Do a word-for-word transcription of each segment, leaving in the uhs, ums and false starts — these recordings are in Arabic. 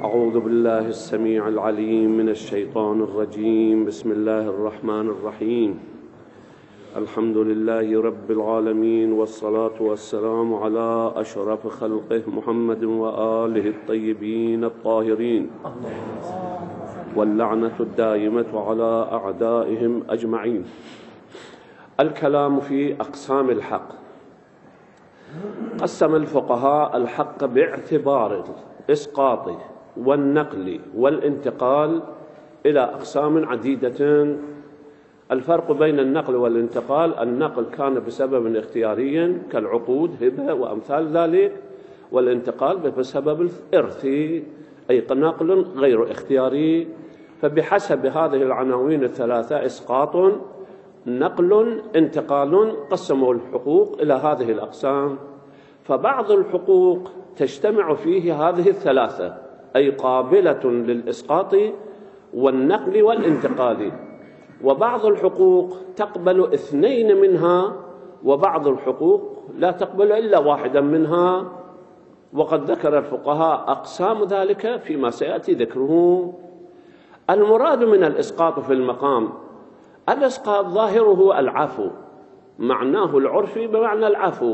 أعوذ بالله السميع العليم من الشيطان الرجيم. بسم الله الرحمن الرحيم. الحمد لله رب العالمين، والصلاة والسلام على أشرف خلقه محمد وآله الطيبين الطاهرين، واللعنة الدائمة على أعدائهم أجمعين. الكلام في أقسام الحق. قسم الفقهاء الحق باعتبار الإسقاط والنقل والانتقال إلى أقسام عديدة. الفرق بين النقل والانتقال: النقل كان بسبب اختياري كالعقود، هبة وأمثال ذلك، والانتقال بسبب الإرث، أي نقل غير اختياري. فبحسب هذه العناوين الثلاثة، إسقاط، نقل، انتقال، قسموا الحقوق إلى هذه الأقسام. فبعض الحقوق تجتمع فيه هذه الثلاثة، أي قابلة للإسقاط والنقل والانتقال، وبعض الحقوق تقبل اثنين منها، وبعض الحقوق لا تقبل إلا واحدا منها. وقد ذكر الفقهاء أقسام ذلك فيما سيأتي ذكره. المراد من الإسقاط في المقام: الإسقاط ظاهره العفو، معناه العرفي بمعنى العفو،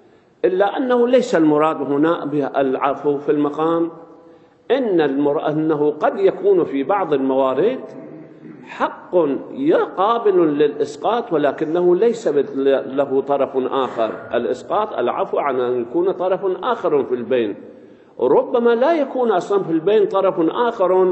إلا أنه ليس المراد هنا بالعفو في المقام. إن أنه قد يكون في بعض الموارد حق قابل للإسقاط، ولكنه ليس له طرف آخر. الإسقاط العفو عن أن يكون طرف آخر في البين، ربما لا يكون أصلا في البين طرف آخر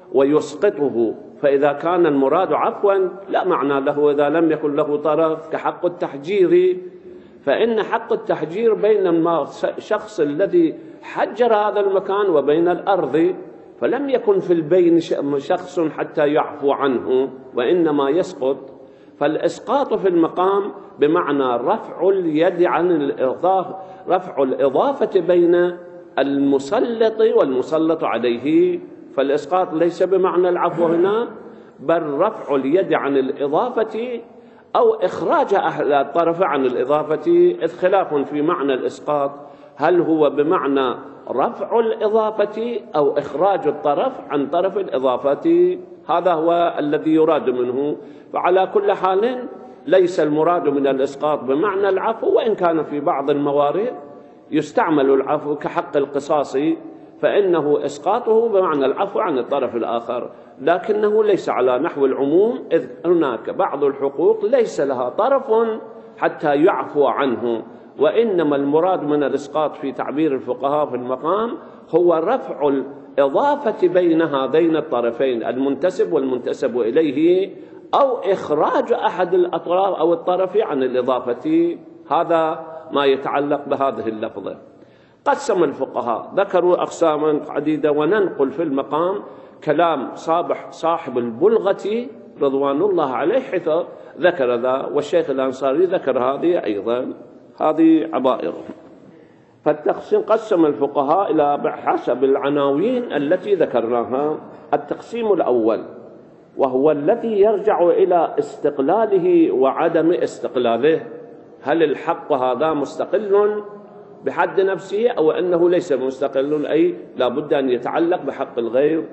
ويسقطه. فإذا كان المراد عفوا لا معنى له إذا لم يكن له طرف، كحق التحجير. فإن حق التحجير بين الشخص الذي حجر هذا المكان وبين الأرض، فلم يكن في البين شخص حتى يعفو عنه، وإنما يسقط. فالإسقاط في المقام بمعنى رفع اليد عن الإضافة، رفع الإضافة بين المسلط والمسلط عليه. فالإسقاط ليس بمعنى العفو هنا، بل رفع اليد عن الإضافة أو إخراج أحد الطرف عن الإضافة، إذ خلاف في معنى الإسقاط، هل هو بمعنى رفع الإضافة أو إخراج الطرف عن طرف الإضافة. هذا هو الذي يراد منه. فعلى كل حال ليس المراد من الإسقاط بمعنى العفو، وإن كان في بعض الموارد يستعمل العفو كحق القصاص، فإنه إسقاطه بمعنى العفو عن الطرف الآخر، لكنه ليس على نحو العموم، إذ هناك بعض الحقوق ليس لها طرف حتى يعفو عنه. وإنما المراد من الإسقاط في تعبير الفقهاء في المقام هو رفع الإضافة بين هذين الطرفين، المنتسب والمنتسب إليه، أو إخراج أحد الأطراف أو الطرف عن الإضافة. هذا ما يتعلق بهذه اللفظة. قسم الفقهاء، ذكروا أقساما عديدة، وننقل في المقام كلام صاحب البلغة رضوان الله عليه حيث ذكر ذا، والشيخ الأنصاري ذكر هذه أيضا. هذه عبائرهم. فالتقسيم قسم الفقهاء إلى حسب العناوين التي ذكرناها. التقسيم الأول وهو الذي يرجع إلى استقلاله وعدم استقلاله: هل الحق هذا مستقل بحد نفسه أو أنه ليس مستقل، أي لا بد أن يتعلق بحق الغير.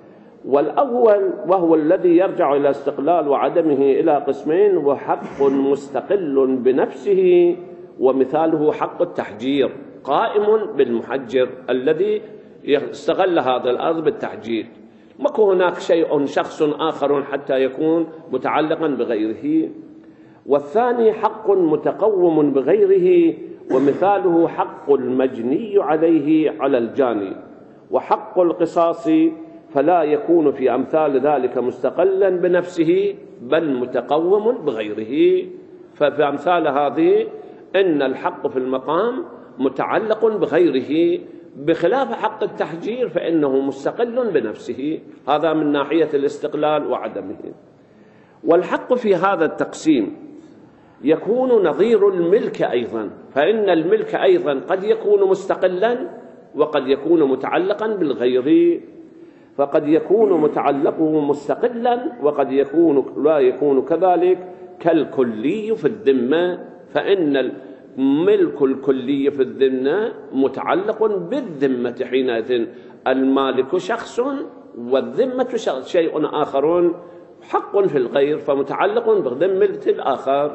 والأول وهو الذي يرجع إلى استقلال وعدمه إلى قسمين: وحق مستقل بنفسه، ومثاله حق التحجير، قائم بالمحجر الذي استغل هذا الأرض بالتحجير، ماكو هناك شيء شخص آخر حتى يكون متعلقا بغيره. والثاني حق متقوم بغيره، ومثاله حق المجني عليه على الجاني. وحق القصاص فلا يكون في أمثال ذلك مستقلا بنفسه، بل متقوم بغيره. ففي أمثال هذه إن الحق في المقام متعلق بغيره، بخلاف حق التحجير فإنه مستقل بنفسه. هذا من ناحية الاستقلال وعدمه. والحق في هذا التقسيم يكون نظير الملك أيضا، فإن الملك أيضا قد يكون مستقلا وقد يكون متعلقا بالغير. فقد يكون متعلقه مستقلا وقد يكون لا يكون كذلك، كالكلي في الذمة، فإن الملك الكلي في الذمة متعلق بالذمة حينئذ، المالك شخص والذمة شيء آخر، حق في الغير فمتعلق بذمة الآخر.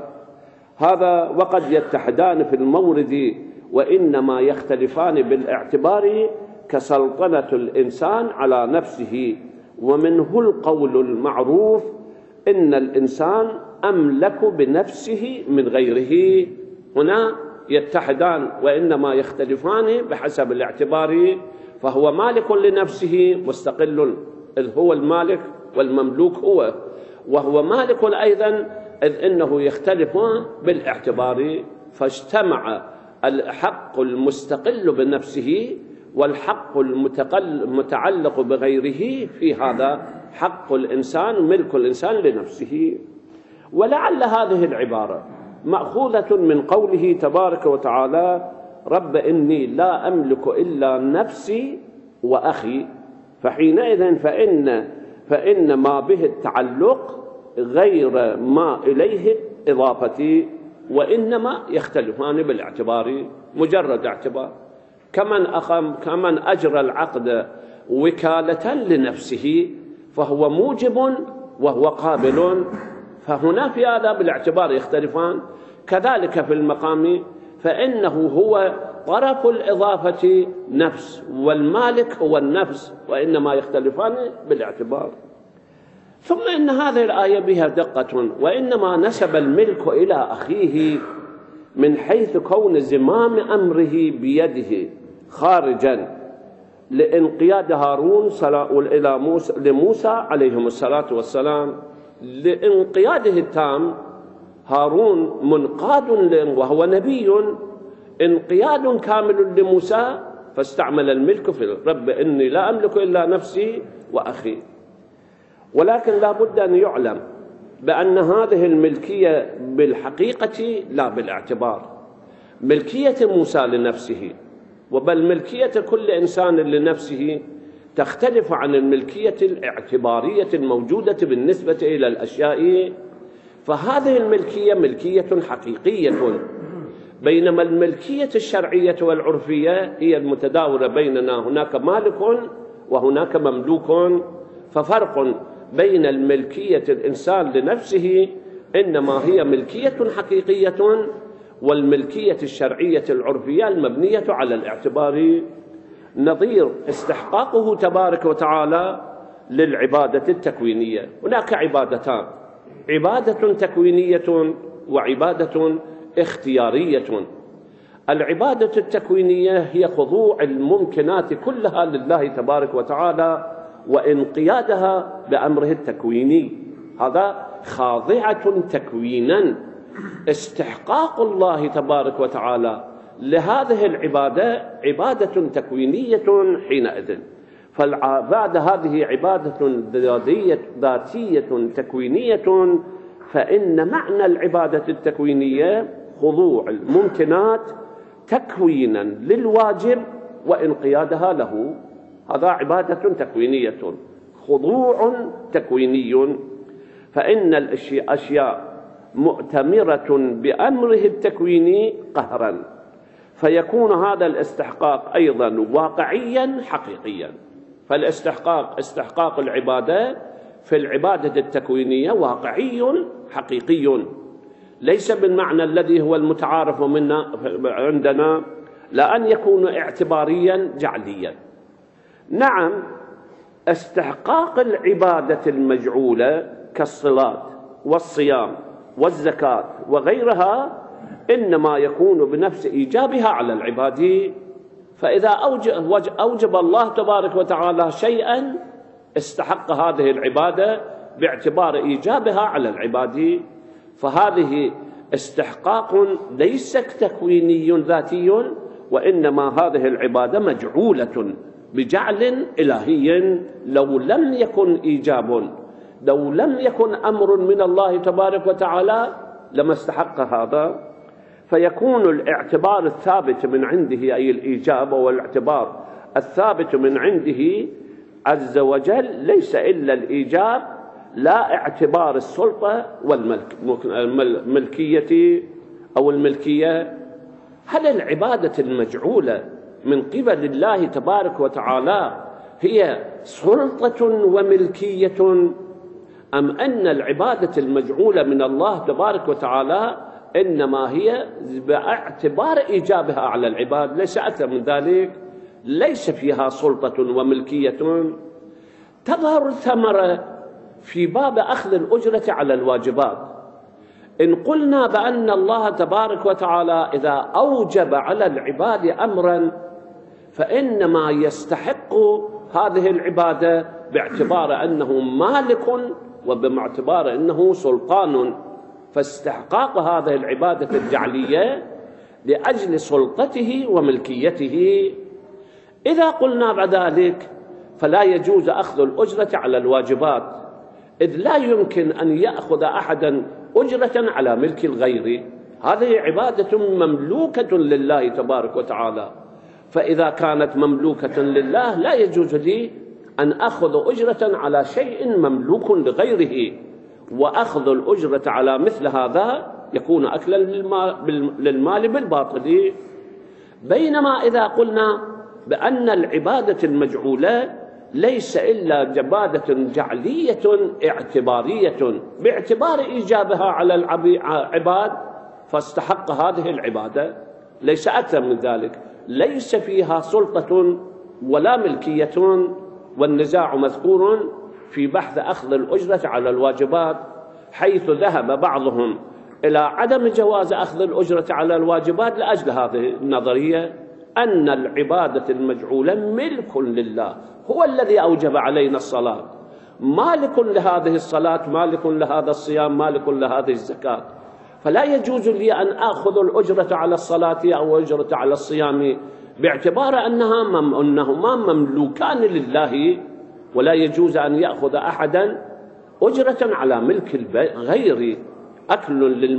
هذا وقد يتحدان في المورد وإنما يختلفان بالاعتبار كسلطنة الإنسان على نفسه، ومنه القول المعروف إن الإنسان أملك بنفسه من غيره. هنا يتحدان وإنما يختلفان بحسب الاعتبار، فهو مالك لنفسه مستقل، إذ هو المالك والمملوك هو، وهو مالك أيضا إذ إنه يختلف بالاعتبار، فاجتمع الحق المستقل بنفسه والحق المتعلق بغيره في هذا حق الإنسان، ملك الإنسان لنفسه. ولعل هذه العبارة مأخوذة من قوله تبارك وتعالى: رب إني لا أملك إلا نفسي وأخي، فحينئذ فإن فإن ما به التعلق غير ما إليه الإضافة، وإنما يختلفان بالاعتبار، مجرد اعتبار. كمن أخم كمن أجرى العقد وكالة لنفسه فهو موجب وهو قابل، فهنا في هذا بالاعتبار يختلفان. كذلك في المقام فإنه هو طرف الإضافة نفس، والمالك هو النفس، وإنما يختلفان بالاعتبار. ثم إن هذه الآية بها دقة، وإنما نسب الملك إلى أخيه من حيث كون زمام أمره بيده خارجا لانقياد هارون إلى موسى لموسى عليهم الصلاة والسلام، لانقياده التام. هارون منقاد وهو نبي، انقياد كامل لموسى، فاستعمل الملك في رب إني لا أملك إلا نفسي وأخي. ولكن لا بد أن يعلم بأن هذه الملكية بالحقيقة لا بالاعتبار، ملكية موسى لنفسه وبل ملكية كل إنسان لنفسه تختلف عن الملكية الاعتبارية الموجودة بالنسبة إلى الأشياء. فهذه الملكية ملكية حقيقية، بينما الملكية الشرعية والعرفية هي المتداولة بيننا، هناك مالك وهناك مملوك. ففرق بين الملكية الإنسان لنفسه إنما هي ملكية حقيقية، والملكية الشرعية العرفية المبنية على الاعتبار، نظير استحقاقه تبارك وتعالى للعبادة التكوينية. هناك عبادتان: عبادة تكوينية وعبادة اختيارية. العبادة التكوينية هي خضوع الممكنات كلها لله تبارك وتعالى وانقيادها بأمره التكويني، هذا خاضعة تكوينا. استحقاق الله تبارك وتعالى لهذه العبادة عبادة تكوينية حينئذ. فالعبادة هذه عبادة ذاتية تكوينية، فإن معنى العبادة التكوينية خضوع الممكنات تكوينا للواجب وانقيادها له، هذا عبادة تكوينية، خضوع تكويني. فإن الأشياء مؤتمرة بأمره التكويني قهرا، فيكون هذا الاستحقاق أيضا واقعيا حقيقيا. فالاستحقاق استحقاق العبادة في العبادة التكوينية واقعي حقيقي، ليس بالمعنى الذي هو المتعارف منا عندنا، لأن يكون اعتباريا جعليا. نعم، استحقاق العبادة المجعولة كالصلاة والصيام والزكاة وغيرها إنما يكون بنفس إيجابها على العباد. فإذا أوجب الله تبارك وتعالى شيئا استحق هذه العبادة باعتبار إيجابها على العباد، فهذه استحقاق ليس تكويني ذاتي، وإنما هذه العبادة مجعولة بجعل إلهي. لو لم يكن إيجاب، لو لم يكن أمر من الله تبارك وتعالى لما استحق هذا. فيكون الاعتبار الثابت من عنده، أي الإيجاب والاعتبار الثابت من عنده عز وجل، ليس إلا الإيجاب، لا اعتبار السلطة والملكية أو الملكية. هل العبادة المجعولة من قبل الله تبارك وتعالى هي سلطة وملكية، أم أن العبادة المجعولة من الله تبارك وتعالى إنما هي باعتبار إيجابها على العباد، ليس أكثر من ذلك، ليس فيها سلطة وملكية. تظهر الثمرة في باب أخذ الأجرة على الواجبات. إن قلنا بأن الله تبارك وتعالى إذا أوجب على العباد أمرا فإنما يستحق هذه العبادة باعتبار أنه مالك وباعتبار أنه سلطان، فاستحقاق هذه العبادة الجعلية لأجل سلطته وملكيته. إذا قلنا بعد ذلك فلا يجوز أخذ الأجرة على الواجبات، إذ لا يمكن أن يأخذ أحدا أجرة على ملك الغير، هذه عبادة مملوكة لله تبارك وتعالى، فإذا كانت مملوكة لله لا يجوز لي أن أخذ أجرة على شيء مملوك لغيره، وأخذ الأجرة على مثل هذا يكون أكلا للمال بالباطل. بينما إذا قلنا بأن العبادة المجعولة ليس إلا عبادة جعلية اعتبارية باعتبار إيجابها على العباد، فاستحق هذه العبادة، ليس أكثر من ذلك، ليس فيها سلطة ولا ملكية. والنزاع مذكور في بحث أخذ الأجرة على الواجبات، حيث ذهب بعضهم إلى عدم جواز أخذ الأجرة على الواجبات لأجل هذه النظرية أن العبادة المجعولة ملك لله، هو الذي أوجب علينا الصلاة، مالك لهذه الصلاة، مالك لهذا الصيام، مالك لهذه الزكاة، فلا يجوز لي أن أخذ الأجرة على الصلاة أو الأجرة على الصيام باعتبار أنها مم أنهما مملوكان لله، ولا يجوز أن يأخذ أحدا أجرة على ملك الغير، أكل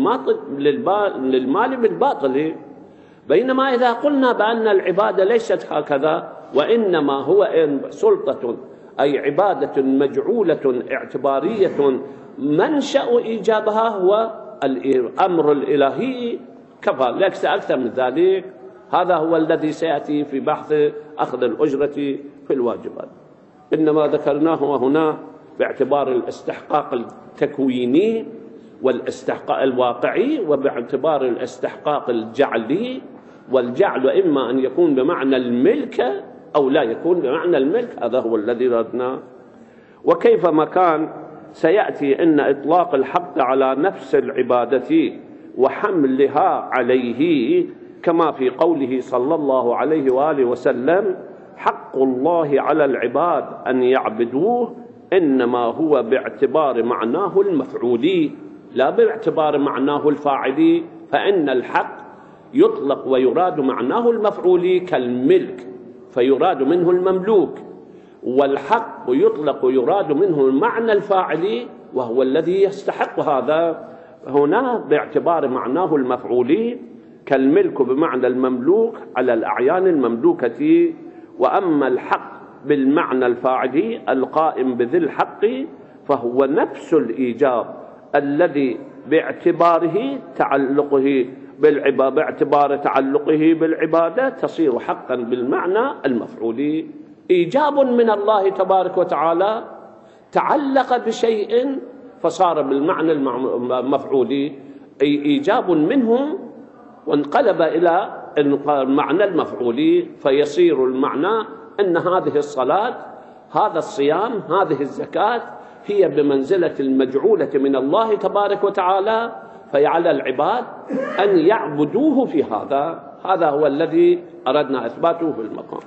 للمال بالباطل. بينما إذا قلنا بأن العبادة ليست هكذا، وإنما هو سلطة، أي عبادة مجعولة اعتبارية منشأ إيجابها هو الأمر الإلهي، كفى، ليس أكثر من ذلك. هذا هو الذي سيأتي في بحث أخذ الأجرة في الواجبات. إنما ذكرناه هنا باعتبار الاستحقاق التكويني والاستحقاق الواقعي، وباعتبار الاستحقاق الجعلي، والجعل إما أن يكون بمعنى الملك أو لا يكون بمعنى الملك، هذا هو الذي ردناه. وكيفما كان سيأتي أن إطلاق الحق على نفس العبادة وحملها عليه، كما في قوله صلى الله عليه وآله وسلم: حق الله على العباد أن يعبدوه، إنما هو باعتبار معناه المفعولي لا باعتبار معناه الفاعلي، فإن الحق يطلق ويراد معناه المفعولي كالملك فيراد منه المملوك، والحق يطلق ويراد منه المعنى الفاعلي وهو الذي يستحق هذا هنا باعتبار معناه المفعولي، كالملك بمعنى المملوك على الأعيان المملوكة. وأما الحق بالمعنى الفاعلي القائم بذي الحق فهو نفس الإيجاب الذي باعتباره تعلقه بالعبادة باعتبار تعلقه بالعبادة تصير حقا بالمعنى المفعولي. إيجاب من الله تبارك وتعالى تعلق بشيء فصار بالمعنى المفعولي، أي إيجاب منه وانقلب إلى المعنى المفعولي، فيصير المعنى أن هذه الصلاة، هذا الصيام، هذه الزكاة هي بمنزلة المجعولة من الله تبارك وتعالى، فعلى العباد أن يعبدوه في هذا. هذا هو الذي أردنا إثباته في المقام.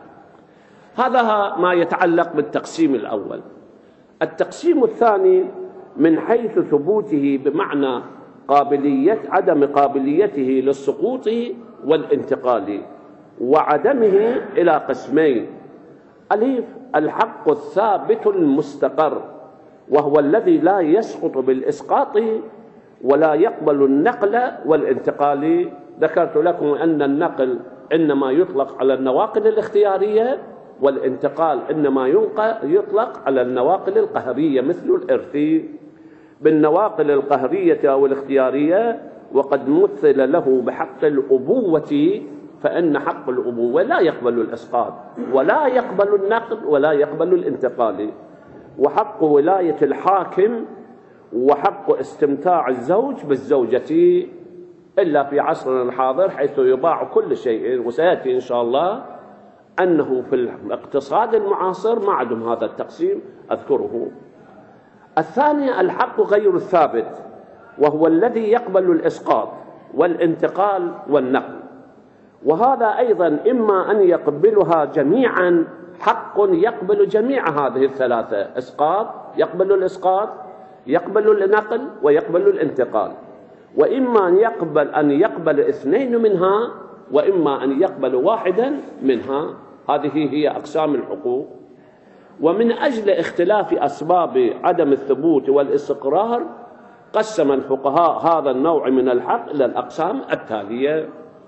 هذا ما يتعلق بالتقسيم الأول. التقسيم الثاني من حيث ثبوته بمعنى قابلية عدم قابليته للسقوط والانتقال وعدمه إلى قسمين: ألف الحق الثابت المستقر، وهو الذي لا يسقط بالإسقاط ولا يقبل النقل والانتقال. ذكرت لكم أن النقل إنما يطلق على النواقل الاختيارية، والانتقال إنما يطلق على النواقل القهرية مثل الإرث. بالنواقل القهرية أو الاختيارية وقد مثل له بحق الأبوة فإن حق الأبوة لا يقبل الإسقاط ولا يقبل النقل ولا يقبل الانتقال، وحق ولاية الحاكم وحق استمتاع الزوج بالزوجة إلا في عصرنا الحاضر حيث يباع كل شيء، وسيأتي إن شاء الله أنه في الاقتصاد المعاصر ما عندهم هذا التقسيم أذكره. الثاني الحق غير الثابت، وهو الذي يقبل الإسقاط والانتقال والنقل، وهذا أيضا إما أن يقبلها جميعا حق يقبل جميع هذه الثلاثة، إسقاط يقبل الإسقاط، يقبل النقل ويقبل الانتقال، وإما أن يقبل أن يقبل اثنين منها وإما أن يقبل واحدا منها. هذه هي أقسام الحقوق. ومن أجل اختلاف أسباب عدم الثبوت والاستقرار قسم الفقهاء هذا النوع من الحق إلى الأقسام التالية: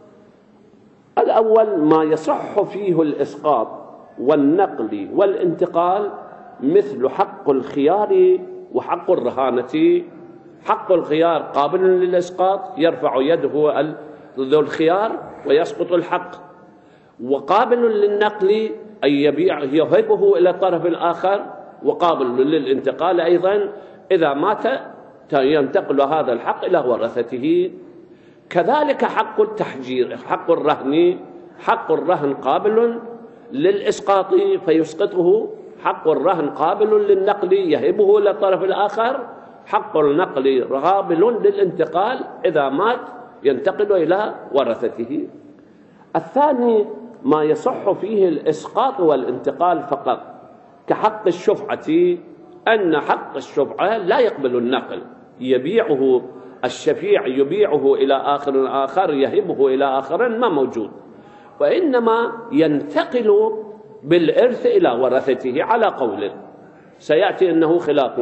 الأول ما يصح فيه الإسقاط والنقل والانتقال، مثل حق الخيار وحق الرهانة. حق الخيار قابل للإسقاط، يرفع يده ذو الخيار ويسقط الحق، وقابل للنقل أي يبيع يهبه إلى الطرف الآخر، وقابل للانتقال أيضا إذا مات ينتقل هذا الحق إلى ورثته. كذلك حق التحجير، حق الرهن، حق الرهن قابل للإسقاط فيسقطه، حق الرهن قابل للنقل يهبه إلى الطرف الآخر، حق النقل قابل للانتقال إذا مات ينتقل إلى ورثته. الثاني ما يصح فيه الإسقاط والانتقال فقط، كحق الشفعة، أن حق الشفعة لا يقبل النقل، يبيعه الشفيع يبيعه إلى آخر آخر يهبه إلى آخر ما موجود، وإنما ينتقل بالإرث إلى ورثته على قوله سيأتي أنه خلاف.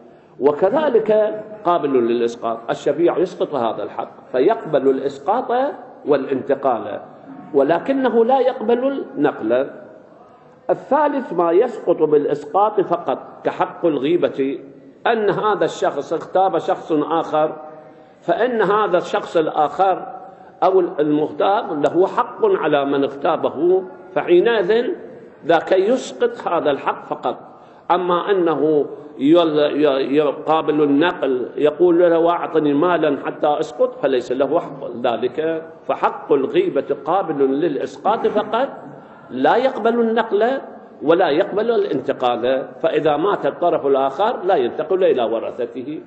وكذلك قابل للإسقاط، الشفيع يسقط هذا الحق فيقبل الإسقاط والانتقال ولكنه لا يقبل النقل. الثالث ما يسقط بالإسقاط فقط، كحق الغيبة، أن هذا الشخص اغتاب شخص آخر، فإن هذا الشخص الآخر أو المغتاب له حق على من اغتابه، فحينئذ ذاك يسقط هذا الحق فقط. أما أنه يقابل النقل يقول له أعطني مالا حتى أسقط فليس له حق ذلك. فحق الغيبة قابل للإسقاط فقط، لا يقبل النقل ولا يقبل الانتقال، فإذا مات الطرف الآخر لا ينتقل إلى ورثته.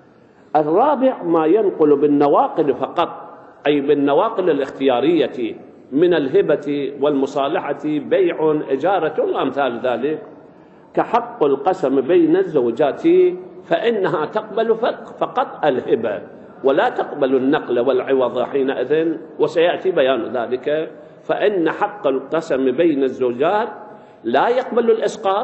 الرابع ما ينقل بالنواقل فقط، أي بالنواقل الاختيارية من الهبة والمصالحة، بيع، إجارة وأمثال ذلك، كحق القسم بين الزوجات، فإنها تقبل فقط الهبة ولا تقبل النقل والعوض حينئذ، وسيأتي بيان ذلك. فإن حق القسم بين الزوجات لا يقبل الإسقاط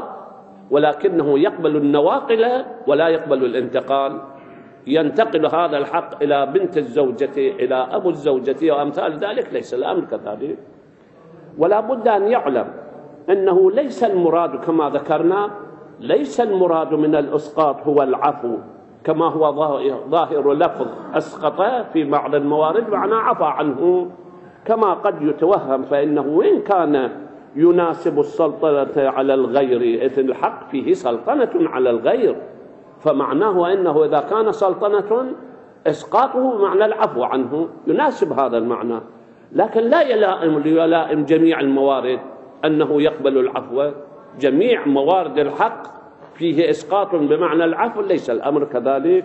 ولكنه يقبل النواقل ولا يقبل الانتقال، ينتقل هذا الحق إلى بنت الزوجة إلى أبو الزوجة وأمثال ذلك، ليس الأمر كذلك. ولا بد أن يعلم أنه ليس المراد كما ذكرنا، ليس المراد من الإسقاط هو العفو كما هو ظاهر لفظ أسقط في بعض الموارد معنى عفى عنه كما قد يتوهم، فإنه وإن كان يناسب السلطنة على الغير، إذ الحق فيه سلطنة على الغير، فمعناه أنه إذا كان سلطنة إسقاطه معنى العفو عنه، يناسب هذا المعنى، لكن لا يلائم ليلائم جميع الموارد أنه يقبل العفو. جميع موارد الحق فيه إسقاط بمعنى العفو، ليس الأمر كذلك.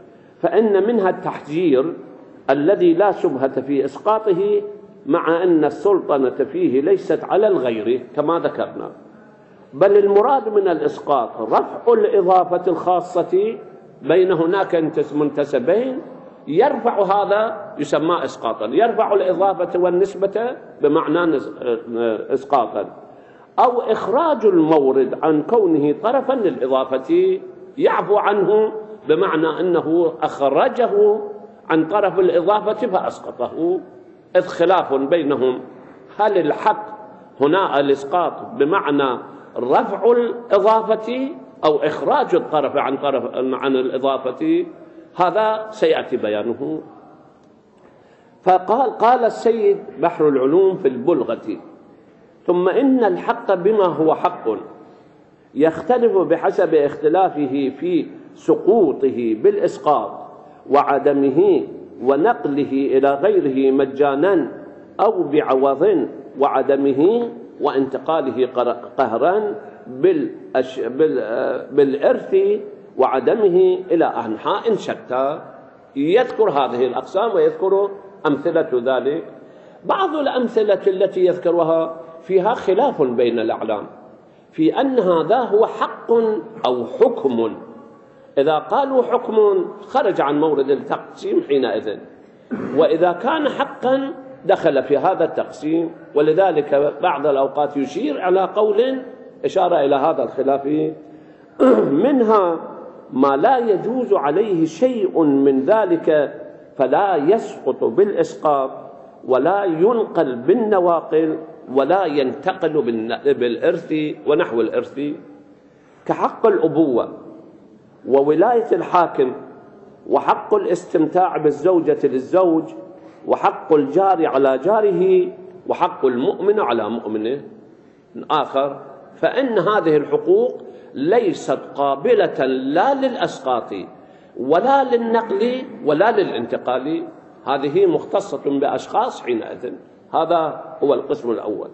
فإن منها التحجير الذي لا شبهة في إسقاطه، مع أن السلطنة فيه ليست على الغير كما ذكرنا، بل المراد من الإسقاط رفع الإضافة الخاصة بين هناك منتسبين، يرفع هذا يسمى إسقاطا، يرفع الإضافة والنسبة بمعنى إسقاطا، أو إخراج المورد عن كونه طرفا للإضافة، يعفو عنه بمعنى أنه أخرجه عن طرف الإضافة فأسقطه، إذ خلاف بينهم هل الحق هنا الإسقاط بمعنى رفع الإضافة أو إخراج الطرف عن طرف عن الإضافة، هذا سيأتي بيانه. فقال قال السيد بحر العلوم في البلغة: ثم إن الحق بما هو حق يختلف بحسب اختلافه في سقوطه بالإسقاط وعدمه ونقله إلى غيره مجانا أو بعوض وعدمه وانتقاله قهرا بالإرث وعدمه إلى أنحاء شتى. يذكر هذه الأقسام ويذكر أمثلة ذلك. بعض الأمثلة التي يذكرها فيها خلاف بين الأعلام في أن هذا هو حق أو حكم. إذا قالوا حكم خرج عن مورد التقسيم حينئذ، وإذا كان حقا دخل في هذا التقسيم. ولذلك بعض الأوقات يشير على قول إشارة إلى هذا الخلاف. منها ما لا يجوز عليه شيء من ذلك فلا يسقط بالإسقاط ولا ينقل بالنواقل ولا ينتقل بالإرث ونحو الإرث، كحق الأبوة وولاية الحاكم وحق الاستمتاع بالزوجة للزوج وحق الجار على جاره وحق المؤمن على مؤمنه آخر. فإن هذه الحقوق ليست قابلة لا للإسقاط ولا للنقل ولا للانتقال، هذه مختصة بأشخاص حينئذ. هذا هو القسم الأول.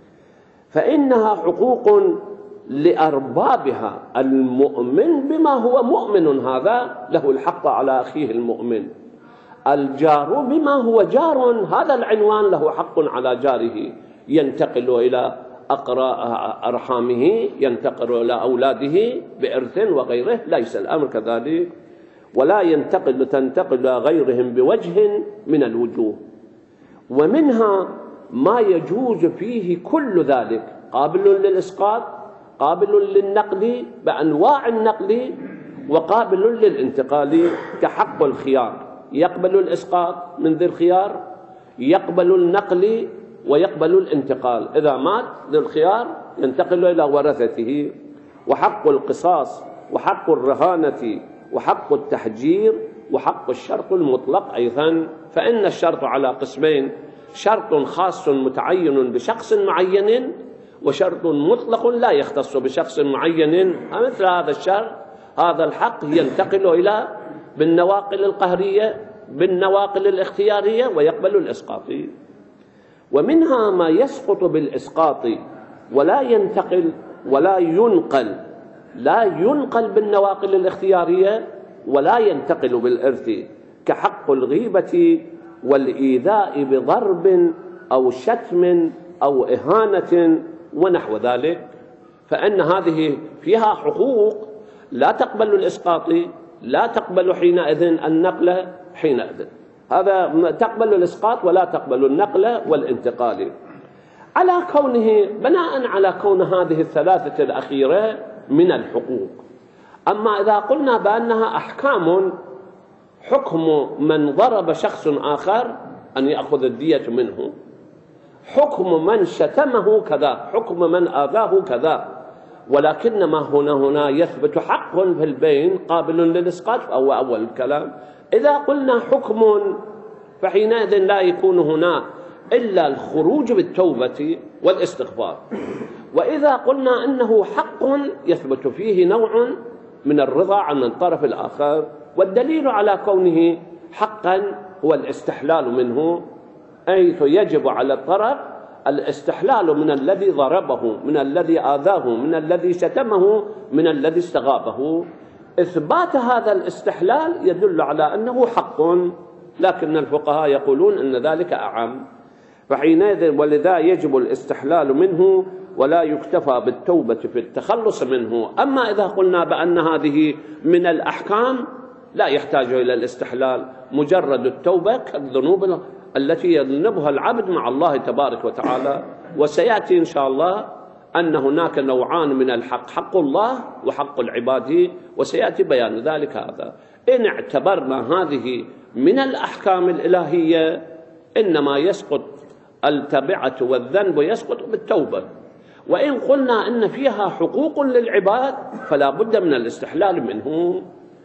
فإنها حقوق لأربابها. المؤمن بما هو مؤمن هذا له الحق على أخيه المؤمن. الجار بما هو جار هذا العنوان له حق على جاره، ينتقل إلى أقراء أرحامه، ينتقل إلى أولاده بإرث وغيره، ليس الأمر كذلك. ولا ينتقل تنتقل إلى غيرهم بوجه من الوجوه. ومنها ما يجوز فيه كل ذلك، قابل للإسقاط، قابل للنقل بأنواع النقل، وقابل للانتقال، كحق الخيار، يقبل الإسقاط من ذي الخيار، يقبل النقل ويقبل الانتقال. إذا مات ذو الخيار ينتقل إلى ورثته. وحق القصاص وحق الرهانة وحق التحجير وحق الشرط المطلق أيضا. فإن الشرط على قسمين: شرط خاص متعين بشخص معين، وشرط مطلق لا يختص بشخص معين. مثل هذا الشرط، هذا الحق ينتقل إلى بالنواقل القهرية بالنواقل الاختيارية ويقبل الإسقاط. ومنها ما يسقط بالإسقاط ولا ينتقل ولا ينقل، لا ينقل بالنواقل الاختيارية ولا ينتقل بالإرث، كحق الغيبة والإيذاء بضرب أو شتم أو إهانة ونحو ذلك. فإن هذه فيها حقوق لا تقبل الإسقاط، لا تقبل حينئذ النقل حينئذ. هذا تقبل الإسقاط ولا تقبل النقل والانتقال، على كونه بناء على كون هذه الثلاثة الأخيرة من الحقوق. أما إذا قلنا بأنها أحكام، حكم من ضرب شخص آخر أن يأخذ الدية منه، حكم من شتمه كذا، حكم من آذاه كذا، ولكن ما هنا هنا يثبت حق في البين قابل للإسقاط، فهو أول الكلام. إذا قلنا حكم فحينئذ لا يكون هنا إلا الخروج بالتوبة والاستغفار. وإذا قلنا أنه حق يثبت فيه نوع من الرضا عن الطرف الآخر، والدليل على كونه حقا هو الاستحلال منه، حيث يجب على الطرف الاستحلال من الذي ضربه، من الذي آذاه، من الذي شتمه، من الذي استغابه. إثبات هذا الاستحلال يدل على أنه حق، لكن الفقهاء يقولون أن ذلك أعم. فحينئذ ولذا يجب الاستحلال منه ولا يكتفى بالتوبة في التخلص منه. أما إذا قلنا بأن هذه من الأحكام لا يحتاج إلى الاستحلال، مجرد التوبة كالذنوب التي يذنبها العبد مع الله تبارك وتعالى. وسيأتي إن شاء الله أن هناك نوعان من الحق، حق الله وحق العباد، وسيأتي بيان ذلك. هذا إن اعتبرنا هذه من الأحكام الإلهية إنما يسقط التبعة والذنب يسقط بالتوبة. وإن قلنا إن فيها حقوق للعباد فلا بد من الاستحلال منه.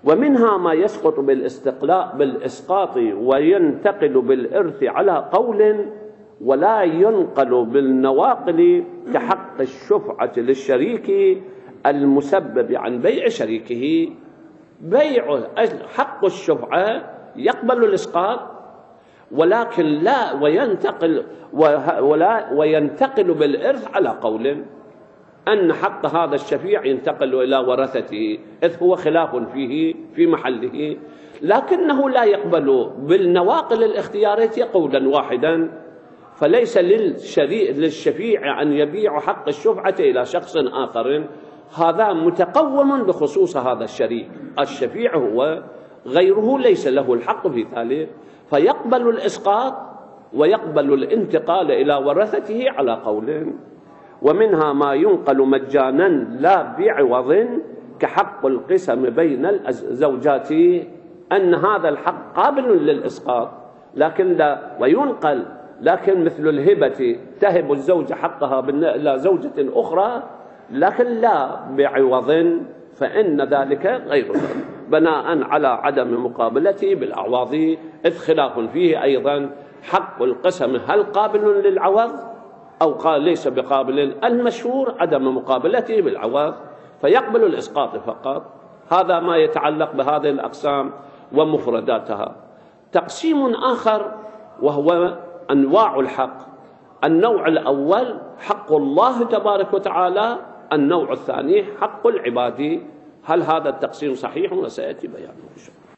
ومنها ما يسقط بالاستقلاء بالإسقاط وينتقل بالإرث على قول ولا ينقل بالنواقل كحق الشفعة للشريك المسبب عن بيع شريكه. بيع حق الشفعة يقبل الإسقاط، ولكن لا وينتقل ولا وينتقل بالإرث على قول أن حق هذا الشفيع ينتقل إلى ورثته، إذ هو خلاف فيه في محله، لكنه لا يقبل بالنواقل الاختيارية قولا واحدا. فليس للشفيع أن يبيع حق الشفعة إلى شخص آخر، هذا متقوم بخصوص هذا الشريك. الشفيع هو، غيره ليس له الحق في ذلك، فيقبل الإسقاط ويقبل الانتقال إلى ورثته على قول. ومنها ما ينقل مجانا لا بعوض كحق القسم بين الزوجات، أن هذا الحق قابل للإسقاط لكن لا وينقل، لكن مثل الهبة تهب الزوجة حقها إلى زوجة أخرى لكن لا بعوض، فإن ذلك غير ذلك بناء على عدم مقابلته بالأعواض، إذ خلاف فيه أيضا حق القسم هل قابل للعوض أو قال ليس بقابل. المشهور عدم مقابلته بالعوض فيقبل الإسقاط فقط. هذا ما يتعلق بهذه الأقسام ومفرداتها. تقسيم آخر وهو أنواع الحق. النوع الأول حق الله تبارك وتعالى، النوع الثاني حق العباد. هل هذا التقسيم صحيح؟ وسيأتي بيانه.